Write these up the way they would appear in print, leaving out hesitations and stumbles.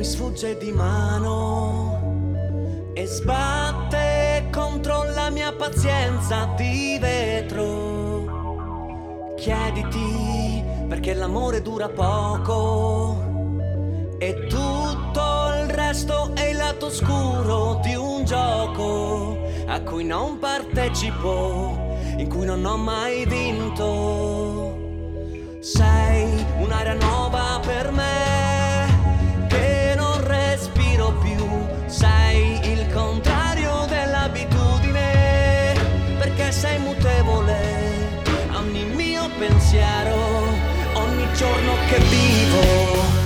mi sfugge di mano e sbatte contro la mia pazienza di vetro. Chiediti perché l'amore dura poco e tutto il resto è il lato oscuro di un gioco a cui non partecipo, in cui non ho mai vinto. Sei un'aria nuova per me che non respiro più. Sei il contrario dell'abitudine, perché sei mutevole a ogni mio pensiero, ogni giorno che vivo.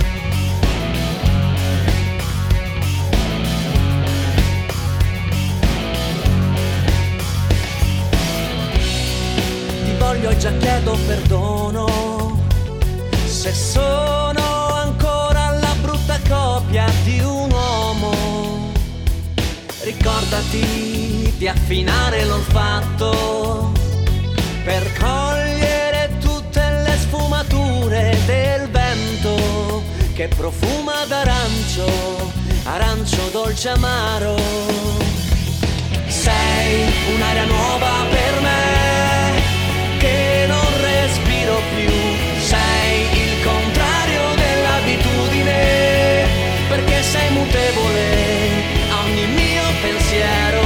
Ti voglio e già chiedo perdono se sono ancora la brutta copia di un uomo. Ricordati di affinare l'olfatto per cogliere tutte le sfumature del vento che profuma d'arancio, arancio dolce amaro. Sei un'aria nuova per me che non respiro più. Sei il contrario dell'abitudine, perché sei mutevole a ogni mio pensiero.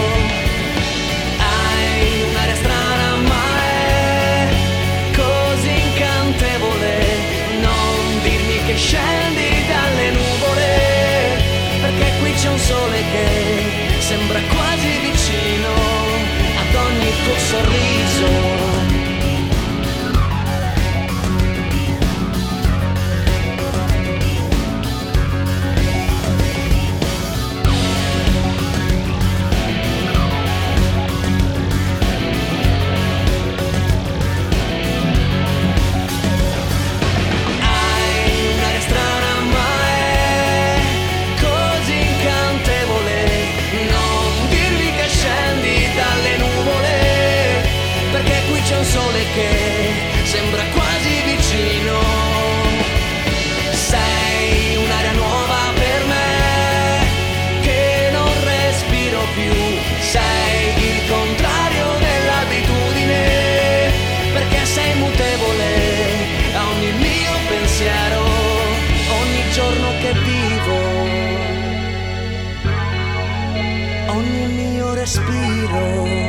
Hai un'aria strana ma è così incantevole. Non dirmi che scendi dalle nuvole, perché qui c'è un sole che sembra quasi vicino ad ogni tuo sorriso. C'è un sole che sembra quasi vicino. Sei un'aria nuova per me che non respiro più. Sei il contrario dell'abitudine, perché sei mutevole a ogni mio pensiero, ogni giorno che vivo, ogni mio respiro.